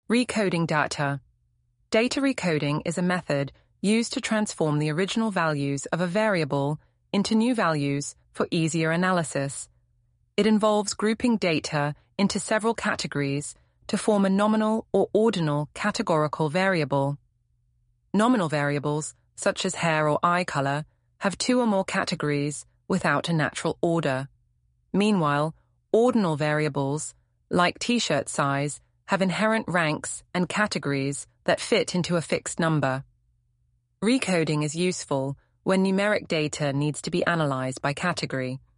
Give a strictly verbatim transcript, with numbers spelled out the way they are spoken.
Recoding data. Data recoding is a method used to transform the original values of a variable into new values for easier analysis. It involves grouping data into several categories to form a nominal or ordinal categorical variable. Nominal variables, such as hair or eye color, have two or more categories without a natural order. Meanwhile, ordinal variables, like t-shirt size, have inherent ranks and categories that fit into a fixed number. Recoding is useful when numeric data needs to be analyzed by category.